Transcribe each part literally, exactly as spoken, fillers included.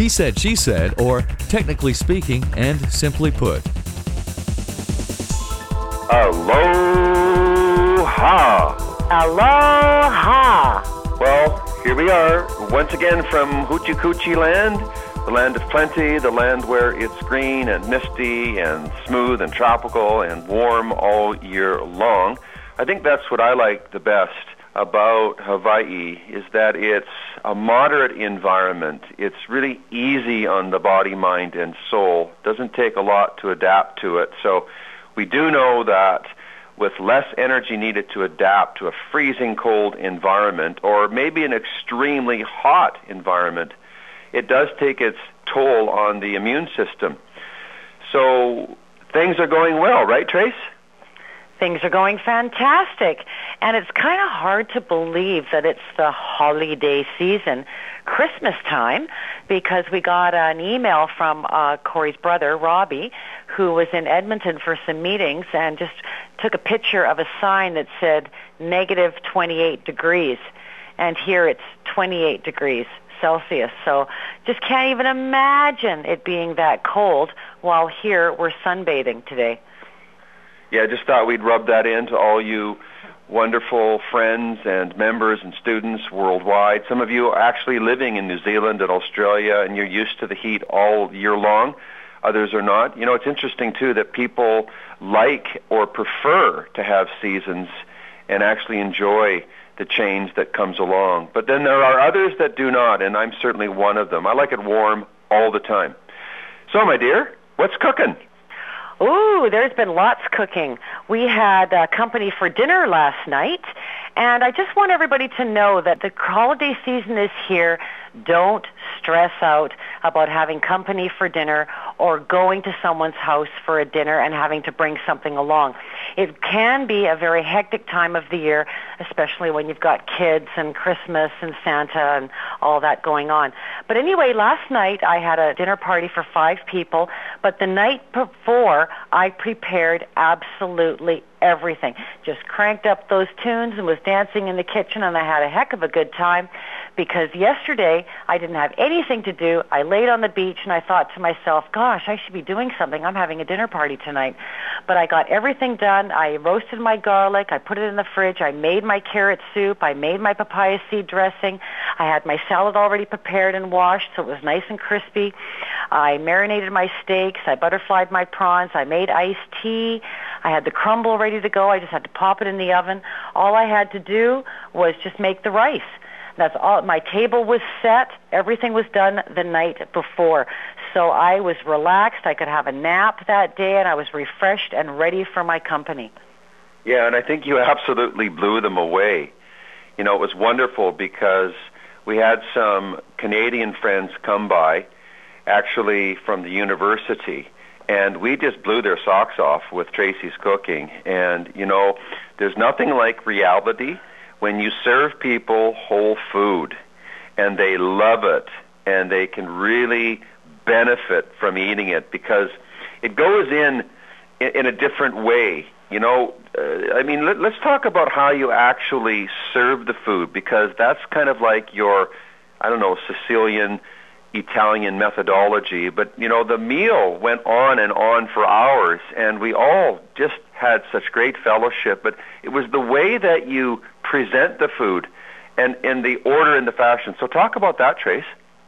He said, she said, or technically speaking and simply put. Aloha! Aloha! Well, here we are, once again from Hoochie Coochie land, the land of plenty, the land where it's green and misty and smooth and tropical and warm all year long. I think that's what I like the best about Hawaii, is that it's a moderate environment. It's really easy on the body, mind, and soul. Doesn't take a lot to adapt to it. So we do know that with less energy needed to adapt to a freezing cold environment or maybe an extremely hot environment, it does take its toll on the immune system. So things are going well, right, Trace? Things are going fantastic. And it's kind of hard to believe that it's the holiday season, Christmas time, because we got an email from uh, Corey's brother, Robbie, who was in Edmonton for some meetings and just took a picture of a sign that said negative twenty-eight degrees. And here it's twenty-eight degrees Celsius. So just can't even imagine it being that cold, while here we're sunbathing today. Yeah, I just thought we'd rub that in to all you wonderful friends and members and students worldwide. Some of you are actually living in New Zealand and Australia, and you're used to the heat all year long. Others are not. You know, it's interesting, too, that people like or prefer to have seasons and actually enjoy the change that comes along. But then there are others that do not, and I'm certainly one of them. I like it warm all the time. So, my dear, what's cooking? Ooh, there's been lots cooking. We had uh, company for dinner last night, and I just want everybody to know that the holiday season is here. Don't stress out about having company for dinner or going to someone's house for a dinner and having to bring something along. It can be a very hectic time of the year, especially when you've got kids and Christmas and Santa and all that going on. But anyway, last night I had a dinner party for five people, but the night before I prepared absolutely everything. Just cranked up those tunes and was dancing in the kitchen, and I had a heck of a good time because yesterday I didn't have anything to do. I laid on the beach and I thought to myself, gosh, I should be doing something. I'm having a dinner party tonight. But I got everything done. I roasted my garlic. I put it in the fridge. I made my carrot soup. I made my papaya seed dressing. I had my salad already prepared and washed, so it was nice and crispy. I marinated my steaks. I butterflied my prawns. I made iced tea. I had the crumble ready to go. I just had to pop it in the oven. All I had to do was just make the rice. That's all. My table was set. Everything was done the night before. So I was relaxed. I could have a nap that day, and I was refreshed and ready for my company. Yeah, and I think you absolutely blew them away. You know, it was wonderful because we had some Canadian friends come by, actually from the university, and we just blew their socks off with Tracy's cooking. And, you know, there's nothing like reality when you serve people whole food, and they love it, and they can really benefit from eating it because it goes in in a different way. You know, uh, I mean, let, let's talk about how you actually serve the food, because that's kind of like your, I don't know, Sicilian, Italian methodology. But, you know, the meal went on and on for hours, and we all just had such great fellowship. But it was the way that you present the food and in the order and the fashion. So talk about that, Trace.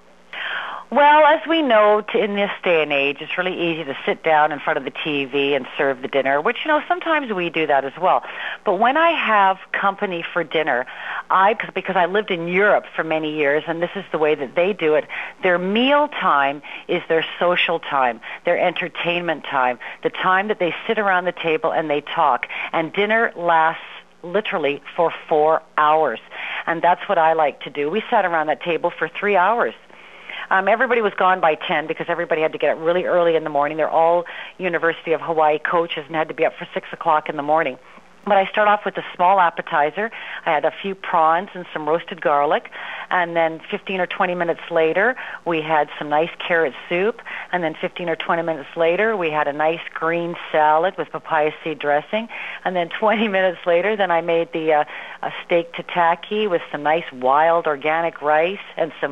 Well, as we know, t- in this day and age, it's really easy to sit down in front of the T V and serve the dinner, which, you know, sometimes we do that as well. But when I have company for dinner, I, because I lived in Europe for many years, and this is the way that they do it, their meal time is their social time, their entertainment time, the time that they sit around the table and they talk. And dinner lasts literally for four hours. And that's what I like to do. We sat around that table for three hours. Um, everybody was gone by ten because everybody had to get up really early in the morning. They're all University of Hawaii coaches and had to be up for six o'clock in the morning. But I start off with a small appetizer. I had a few prawns and some roasted garlic. And then fifteen or twenty minutes later, we had some nice carrot soup. And then fifteen or twenty minutes later, we had a nice green salad with papaya seed dressing. And then twenty minutes later, then I made the uh, a steak tataki with some nice wild organic rice and some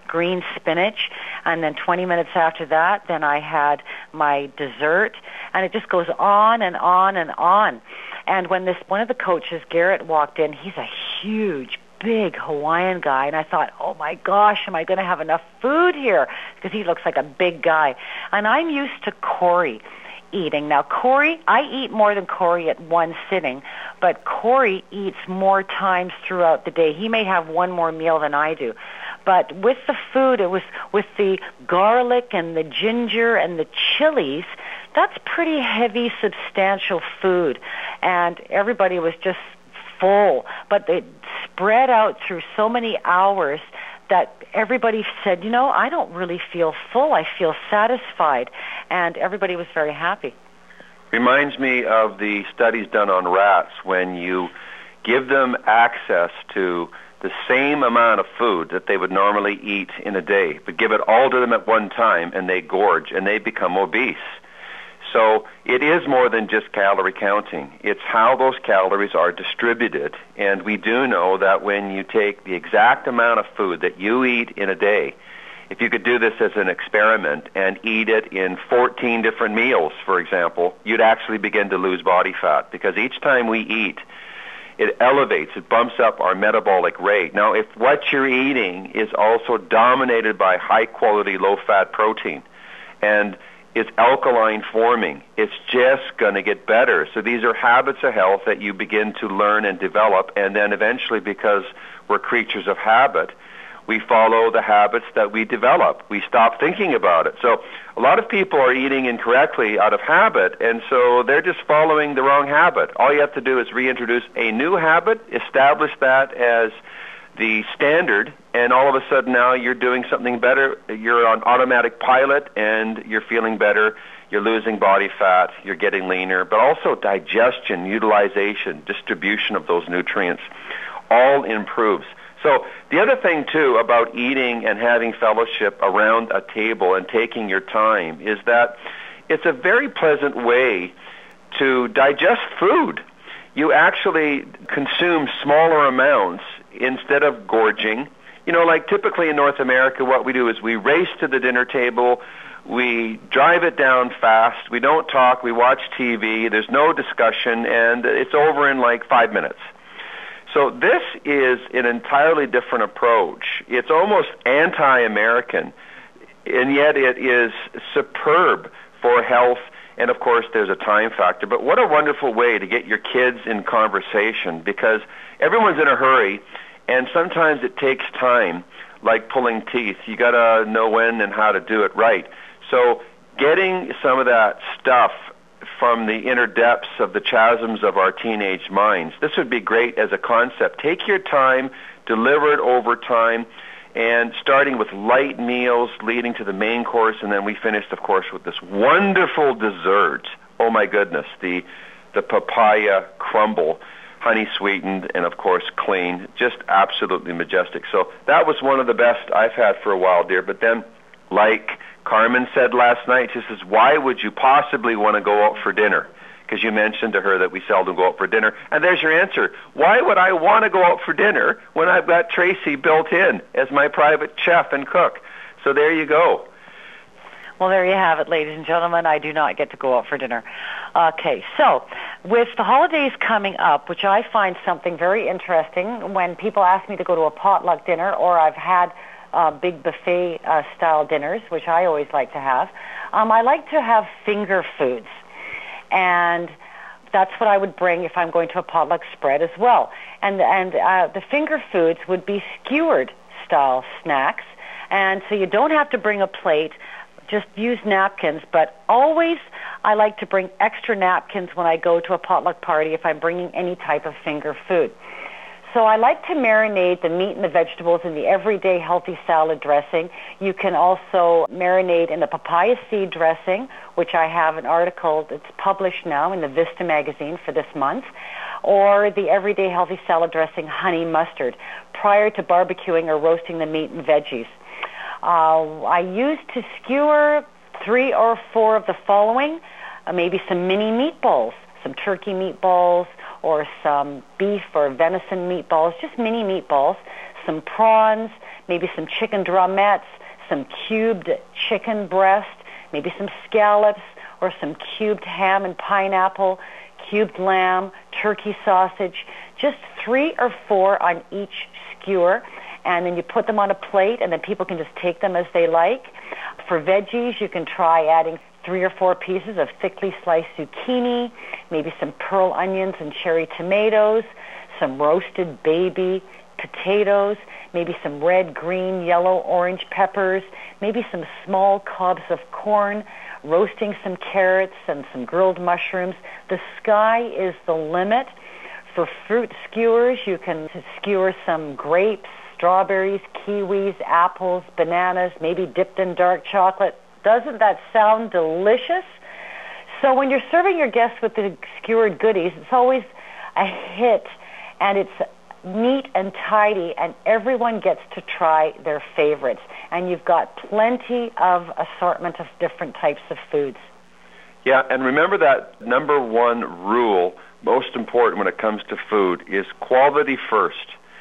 green spinach, and then twenty minutes after that, then I had my dessert, and it just goes on and on and on. And when this one of the coaches, Garrett, walked in, he's a huge, big Hawaiian guy, and I thought, oh my gosh, am I going to have enough food here? Because he looks like a big guy. And I'm used to Corey eating. Now, Corey, I eat more than Corey at one sitting, but Corey eats more times throughout the day. He may have one more meal than I do. But with the food, it was with the garlic and the ginger and the chilies, that's pretty heavy, substantial food. And everybody was just full. But they spread out through so many hours that everybody said, you know, I don't really feel full. I feel satisfied. And everybody was very happy. Reminds me of the studies done on rats when you give them access to the same amount of food that they would normally eat in a day, but give it all to them at one time, and they gorge, and they become obese. So it is more than just calorie counting. It's how those calories are distributed. And we do know that when you take the exact amount of food that you eat in a day, if you could do this as an experiment and eat it in fourteen different meals, for example, you'd actually begin to lose body fat, because each time we eat, it elevates, it bumps up our metabolic rate. Now, if what you're eating is also dominated by high-quality, low-fat protein, and it's alkaline forming, it's just going to get better. So these are habits of health that you begin to learn and develop, and then eventually, because we're creatures of habit, we follow the habits that we develop. We stop thinking about it. So a lot of people are eating incorrectly out of habit, and so they're just following the wrong habit. All you have to do is reintroduce a new habit, establish that as the standard, and all of a sudden now you're doing something better. You're on automatic pilot, and you're feeling better. You're losing body fat. You're getting leaner. But also digestion, utilization, distribution of those nutrients all improves. So the other thing, too, about eating and having fellowship around a table and taking your time is that it's a very pleasant way to digest food. You actually consume smaller amounts instead of gorging. You know, like typically in North America, what we do is we race to the dinner table, we drive it down fast, we don't talk, we watch T V, there's no discussion, and it's over in like five minutes. So this is an entirely different approach. It's almost anti-American, and yet it is superb for health. And, of course, there's a time factor. But what a wonderful way to get your kids in conversation, because everyone's in a hurry, and sometimes it takes time, like pulling teeth. You got to know when and how to do it right. So getting some of that stuff from the inner depths of the chasms of our teenage minds, this would be great as a concept. Take your time, deliver it over time, and starting with light meals leading to the main course, and then we finished, of course, with this wonderful dessert. Oh, my goodness, the the papaya crumble, honey sweetened, and, of course, clean. Just absolutely majestic. So that was one of the best I've had for a while, dear. But then, like Carmen said last night, she says, why would you possibly want to go out for dinner? Because you mentioned to her that we seldom go out for dinner. And there's your answer. Why would I want to go out for dinner when I've got Tracy built in as my private chef and cook? So there you go. Well, there you have it, ladies and gentlemen. I do not get to go out for dinner. Okay, so with the holidays coming up, which I find something very interesting when people ask me to go to a potluck dinner, or I've had uh, big buffet-style uh, dinners, which I always like to have, um, I like to have finger foods. And that's what I would bring if I'm going to a potluck spread as well. And and uh, the finger foods would be skewered-style snacks. And so you don't have to bring a plate, just use napkins. But always I like to bring extra napkins when I go to a potluck party if I'm bringing any type of finger food. So I like to marinate the meat and the vegetables in the everyday healthy salad dressing. You can also marinate in the papaya seed dressing, which I have an article that's published now in the Vista magazine for this month, or the everyday healthy salad dressing honey mustard prior to barbecuing or roasting the meat and veggies. Uh, I used to skewer three or four of the following, uh, maybe some mini meatballs, some turkey meatballs, or some beef or venison meatballs, just mini meatballs, some prawns, maybe some chicken drumettes, some cubed chicken breast, maybe some scallops, or some cubed ham and pineapple, cubed lamb, turkey sausage, just three or four on each skewer, and then you put them on a plate, and then people can just take them as they like. For veggies, you can try adding three or four pieces of thickly sliced zucchini, maybe some pearl onions and cherry tomatoes, some roasted baby potatoes, maybe some red, green, yellow, orange peppers, maybe some small cobs of corn, roasting some carrots and some grilled mushrooms. The sky is the limit. For fruit skewers, you can skewer some grapes, strawberries, kiwis, apples, bananas, maybe dipped in dark chocolate. Doesn't that sound delicious? So when you're serving your guests with the skewered goodies, it's always a hit, and it's neat and tidy, and everyone gets to try their favorites. And you've got plenty of assortment of different types of foods. Yeah, and remember that number one rule, most important when it comes to food, is quality first.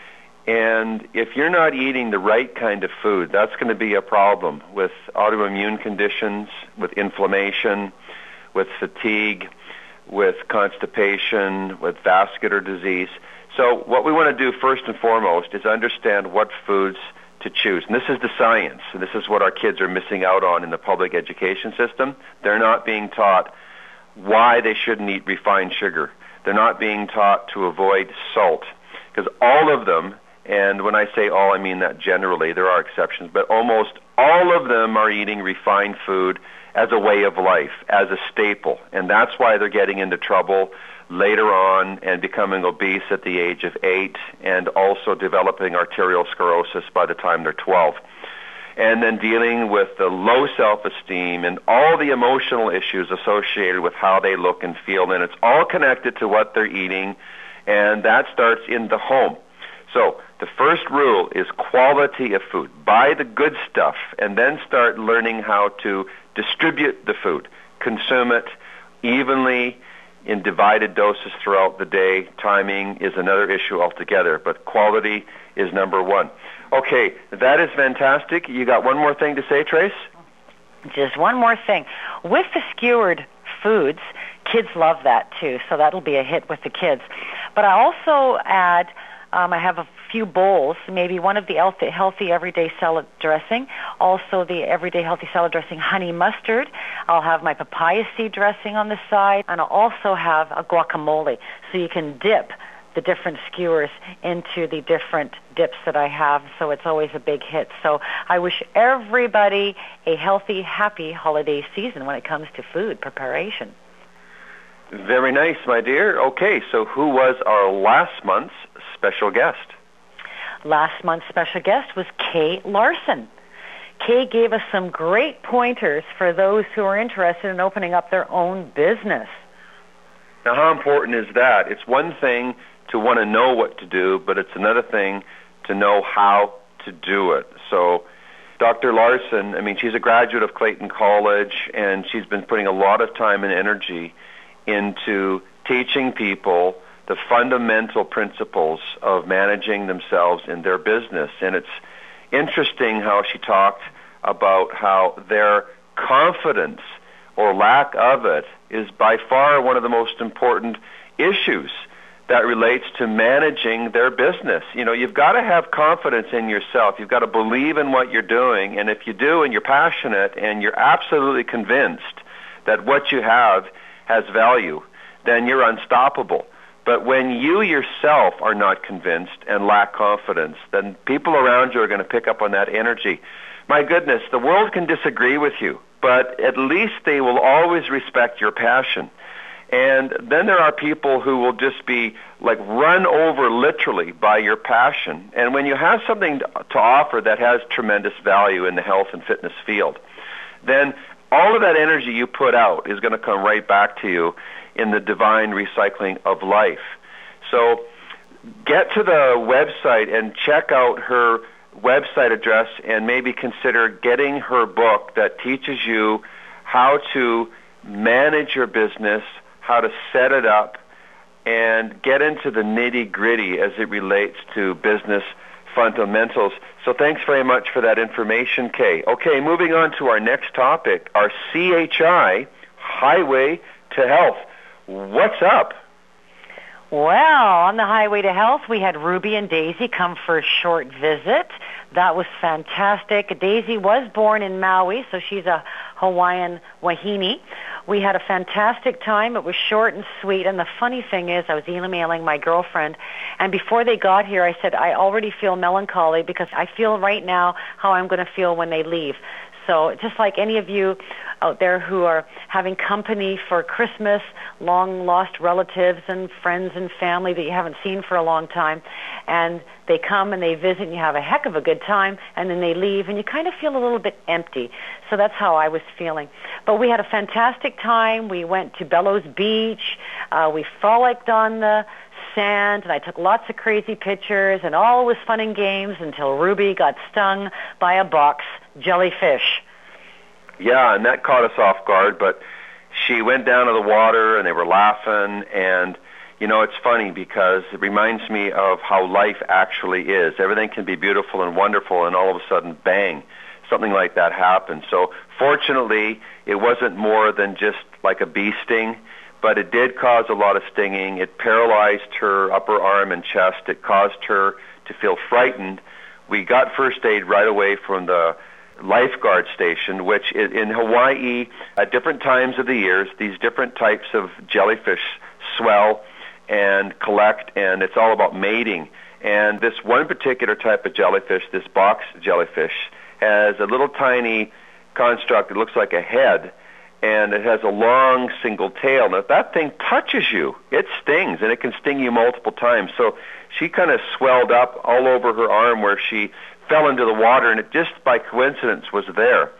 And if you're not eating the right kind of food, that's going to be a problem with autoimmune conditions, with inflammation, with fatigue, with constipation, with vascular disease. So what we want to do first and foremost is understand what foods to choose. And this is the science, and this is what our kids are missing out on in the public education system. They're not being taught why they shouldn't eat refined sugar. They're not being taught to avoid salt, because all of them, and when I say all, I mean that generally, there are exceptions, but almost all of them are eating refined food as a way of life, as a staple. And that's why they're getting into trouble later on and becoming obese at the age of eight, and also developing arterial sclerosis by the time they're twelve. And then dealing with the low self-esteem and all the emotional issues associated with how they look and feel. And it's all connected to what they're eating, and that starts in the home. So the first rule is quality of food. Buy the good stuff, and then start learning how to distribute the food. Consume it evenly in divided doses throughout the day. Timing is another issue altogether, but quality is number one. Okay, that is fantastic. You got one more thing to say, Trace? Just one more thing. With the skewered foods, kids love that too, so that'll be a hit with the kids. But I also add, um, I have a few bowls, maybe one of the healthy everyday salad dressing, also the everyday healthy salad dressing honey mustard. I'll have my papaya seed dressing on the side, and I'll also have a guacamole, so you can dip the different skewers into the different dips that I have, so it's always a big hit. So I wish everybody a healthy, happy holiday season when it comes to food preparation. Very nice, my dear. Okay, so who was our last month's special guest? Last month's special guest was Kay Larson. Kay gave us some great pointers for those who are interested in opening up their own business. Now, how important is that? It's one thing to want to know what to do, but it's another thing to know how to do it. So Doctor Larson, I mean, she's a graduate of Clayton College, and she's been putting a lot of time and energy into teaching people the fundamental principles of managing themselves in their business. And it's interesting how she talked about how their confidence or lack of it is by far one of the most important issues that relates to managing their business. You know, you've got to have confidence in yourself. You've got to believe in what you're doing. And if you do and you're passionate and you're absolutely convinced that what you have has value, then you're unstoppable. But when you yourself are not convinced and lack confidence, then people around you are going to pick up on that energy. My goodness, the world can disagree with you, but at least they will always respect your passion. And then there are people who will just be like run over literally by your passion. And when you have something to offer that has tremendous value in the health and fitness field, then all of that energy you put out is going to come right back to you in the divine recycling of life. So get to the website and check out her website address, and maybe consider getting her book that teaches you how to manage your business, how to set it up, and get into the nitty-gritty as it relates to business fundamentals. So thanks very much for that information, Kay. Okay, moving on to our next topic, our C H I, Highway to Health. What's up? Well, on the Highway to Health, we had Ruby and Daisy come for a short visit. That was fantastic. Daisy was born in Maui, so she's a Hawaiian wahine. We had a fantastic time. It was short and sweet. And the funny thing is, I was emailing my girlfriend, and before they got here, I said, I already feel melancholy because I feel right now how I'm going to feel when they leave. So just like any of you out there who are having company for Christmas, long-lost relatives and friends and family that you haven't seen for a long time, and they come and they visit and you have a heck of a good time, and then they leave and you kind of feel a little bit empty. So that's how I was feeling. But we had a fantastic time. We went to Bellows Beach. Uh, we frolicked on the sand, and I took lots of crazy pictures, and all was fun and games until Ruby got stung by a box jellyfish. Yeah, and that caught us off guard, but she went down to the water, and they were laughing, and, you know, it's funny because it reminds me of how life actually is. Everything can be beautiful and wonderful, and all of a sudden, bang, something like that happened. So fortunately, it wasn't more than just like a bee sting, but it did cause a lot of stinging. It paralyzed her upper arm and chest. It caused her to feel frightened. We got first aid right away from the lifeguard station, which is in Hawaii, at different times of the years, these different types of jellyfish swell and collect, and it's all about mating. And this one particular type of jellyfish, this box jellyfish, has a little tiny construct that looks like a head, and it has a long single tail. Now, if that thing touches you, it stings, and it can sting you multiple times. So she kind of swelled up all over her arm where she fell into the water, and it just by coincidence was there.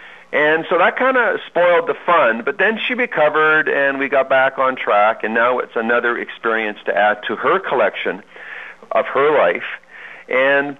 And so that kind of spoiled the fun, but then she recovered, and we got back on track, and now it's another experience to add to her collection of her life. And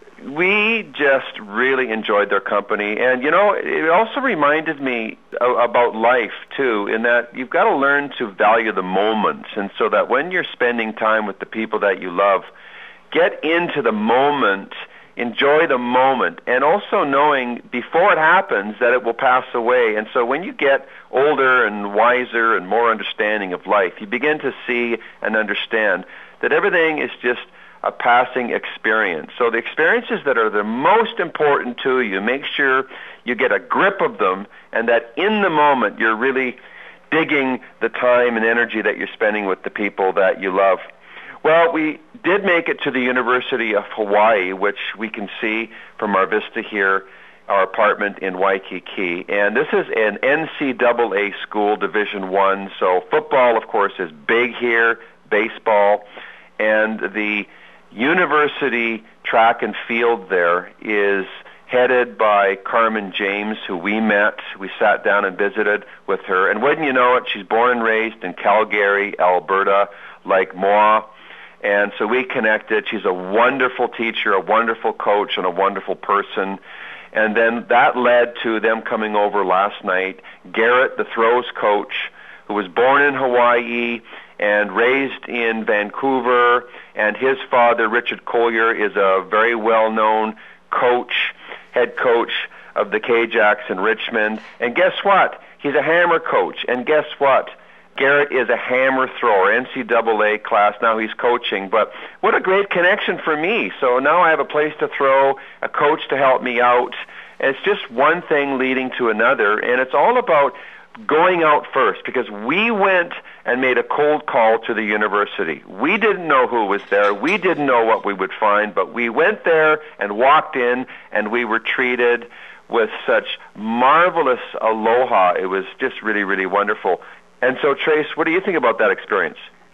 we just really enjoyed their company. And, you know, it also reminded me about life, too, in that you've got to learn to value the moments. And so that when you're spending time with the people that you love, get into the moment, enjoy the moment, and also knowing before it happens that it will pass away. And so when you get older and wiser and more understanding of life, you begin to see and understand that everything is just a passing experience. So the experiences that are the most important to you, make sure you get a grip of them, and that in the moment you're really digging the time and energy that you're spending with the people that you love. Well, we did make it to the University of Hawaii, which we can see from our vista here, our apartment in Waikiki. And this is an N C double A school, Division One. So football, of course, is big here, baseball, and the university track and field there is headed by Carmen James, who we met. We sat down and visited with her. And wouldn't you know it, she's born and raised in Calgary, Alberta, like moi. And so we connected. She's a wonderful teacher, a wonderful coach, and a wonderful person. And then that led to them coming over last night. Garrett, the throws coach, who was born in Hawaii and raised in Vancouver, and his father, Richard Collier, is a very well-known coach, head coach of the K-Jacks in Richmond. And guess what? He's a hammer coach. And guess what? Garrett is a hammer thrower, N C double A class. Now he's coaching. But what a great connection for me. So now I have a place to throw, a coach to help me out. And it's just one thing leading to another. And it's all about going out first, because we went and made a cold call to the university. We didn't know who was there. We didn't know what we would find, but we went there and walked in, and we were treated with such marvelous aloha. It was just really, really wonderful. And so, Trace, what do you think about that experience?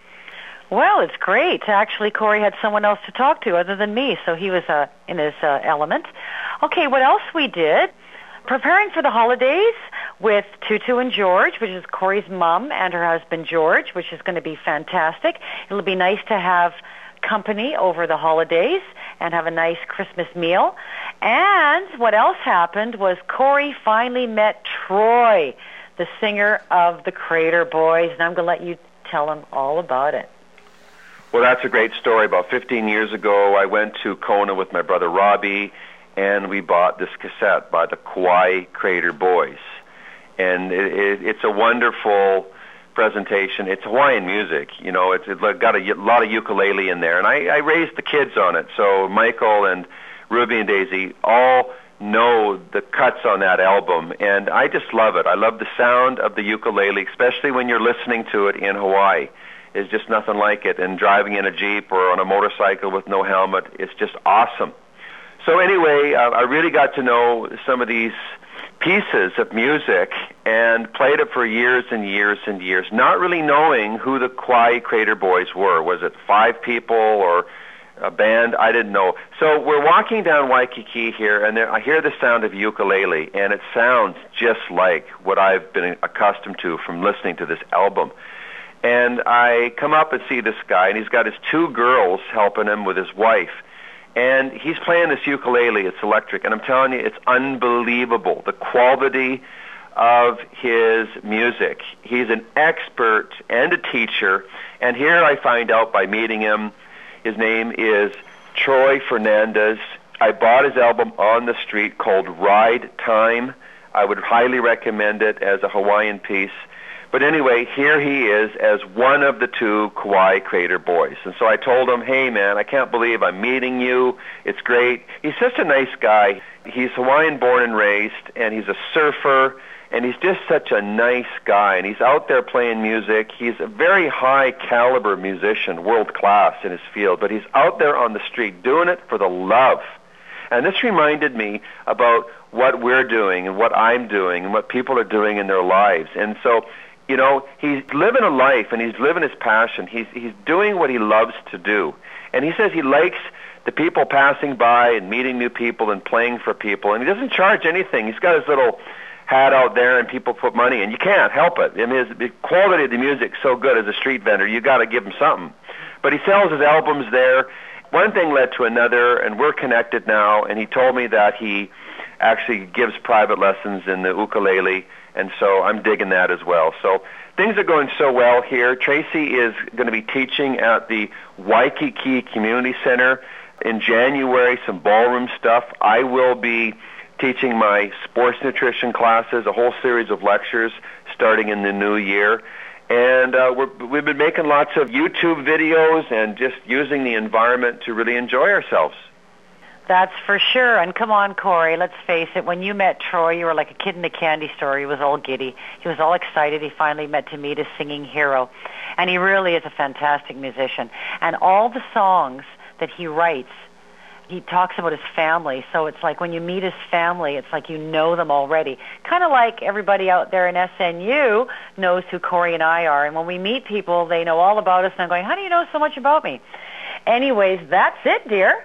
Well, it's great. Actually, Corey had someone else to talk to other than me, so he was uh, in his uh, element. Okay, what else we did? Preparing for the holidays with Tutu and George, which is Corey's mom and her husband George, which is going to be fantastic. It'll be nice to have company over the holidays and have a nice Christmas meal. And what else happened was Corey finally met Troy, the singer of the Crater Boys, and I'm going to let you tell him all about it. Well, that's a great story. About fifteen years ago, I went to Kona with my brother Robbie, and we bought this cassette by the Kauai Crater Boys. And it, it, it's a wonderful presentation. It's Hawaiian music. You know, it's, it's got a, a lot of ukulele in there. And I, I raised the kids on it. So Michael and Ruby and Daisy all know the cuts on that album. And I just love it. I love the sound of the ukulele, especially when you're listening to it in Hawaii. It's just nothing like it. And driving in a Jeep or on a motorcycle with no helmet, it's just awesome. So anyway, uh, I really got to know some of these pieces of music and played it for years and years and years, not really knowing who the Kauai Crater Boys were. Was it five people or a band? I didn't know. So we're walking down Waikiki here, and there, I hear the sound of ukulele, and it sounds just like what I've been accustomed to from listening to this album. And I come up and see this guy, and he's got his two girls helping him with his wife. And he's playing this ukulele. It's electric. And I'm telling you, it's unbelievable, the quality of his music. He's an expert and a teacher. And here I find out by meeting him, his name is Troy Fernandez. I bought his album on the street called Ride Time. I would highly recommend it as a Hawaiian piece. But anyway, here he is as one of the two Kauai Crater Boys. And so I told him, hey, man, I can't believe I'm meeting you. It's great. He's such a nice guy. He's Hawaiian born and raised, and he's a surfer, and he's just such a nice guy. And he's out there playing music. He's a very high-caliber musician, world-class in his field, but he's out there on the street doing it for the love. And this reminded me about what we're doing and what I'm doing and what people are doing in their lives. And so, you know, he's living a life, and he's living his passion. He's he's doing what he loves to do. And he says he likes the people passing by and meeting new people and playing for people. And he doesn't charge anything. He's got his little hat out there, and people put money in. You can't help it. I mean, his, the quality of the music's so good as a street vendor, you got to give him something. But he sells his albums there. One thing led to another, and we're connected now, and he told me that he actually gives private lessons in the ukulele, and so I'm digging that as well. So things are going so well here. Tracy is going to be teaching at the Waikiki Community Center in January, some ballroom stuff. I will be teaching my sports nutrition classes, a whole series of lectures starting in the new year. And uh, we're, we've been making lots of YouTube videos and just using the environment to really enjoy ourselves. That's for sure. And come on, Corey, let's face it, when you met Troy, you were like a kid in a candy store. He was all giddy. He was all excited. He finally met to meet his singing hero. And he really is a fantastic musician. And all the songs that he writes, he talks about his family. So it's like when you meet his family, it's like you know them already. Kind of like everybody out there in S N U knows who Corey and I are. And when we meet people, they know all about us. And I'm going, how do you know so much about me? Anyways, that's it, dear.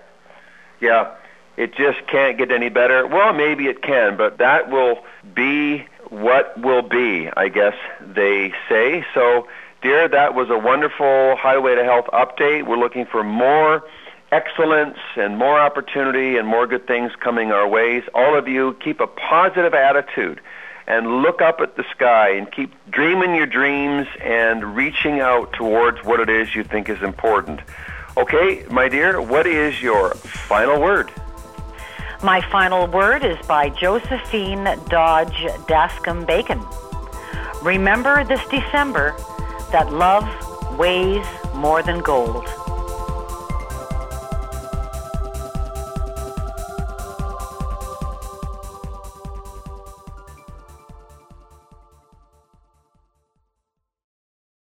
Yeah, it just can't get any better. Well, maybe it can, but that will be what will be, I guess they say. So, dear, that was a wonderful Highway to Health update. We're looking for more excellence and more opportunity and more good things coming our ways. All of you, keep a positive attitude and look up at the sky and keep dreaming your dreams and reaching out towards what it is you think is important. Okay, my dear, what is your final word? My final word is by Josephine Dodge Dascom Bacon. Remember this December that love weighs more than gold.